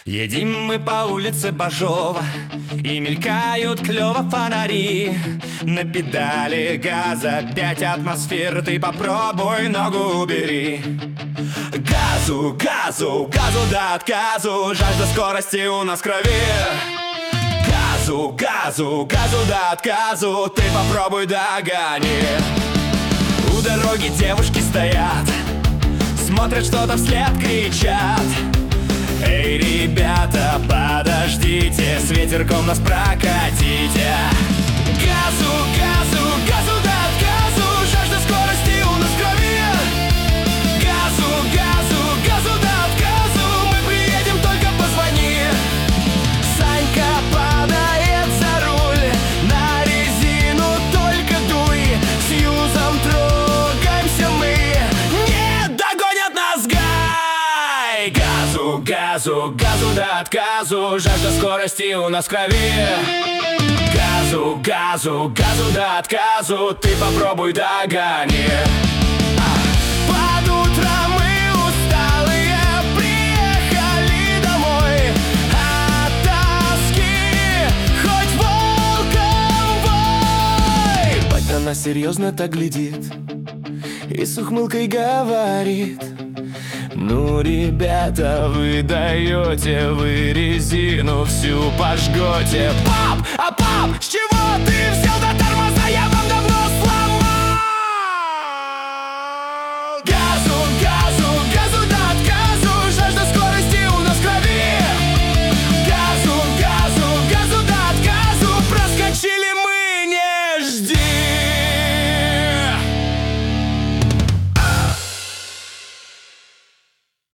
Едем мы по улице Бажова, и мелькают клёво фонари. На педали газа 5 атмосфер, ты попробуй ногу убери. Газу, газу, газу до отказу, жажда скорости у нас в крови. Газу, газу, газу до отказу, ты попробуй догони. У дороги девушки стоят, смотрят что-то вслед, кричат: эй, ребята, подождите, с ветерком нас прокатите. Газу, газу, газу до отказу, жажда скорости у нас в крови. Газу, газу, газу до отказу, мы приедем, только позвони. Санька падает за руль, на резину только дуй. С юзом трогаемся мы, не догонят нас гай. Газу, газу, газу до отказу, жажда скорости у нас в крови. Газу, газу, газу до отказу, ты попробуй догони. Под утро мы усталые приехали домой от тоски, хоть волком вой. Батя на нас серьезно так глядит и с ухмылкой говорит: ну, ребята, вы даете, вы резину всю пожгете. Пап, а пап, с чего ты взял?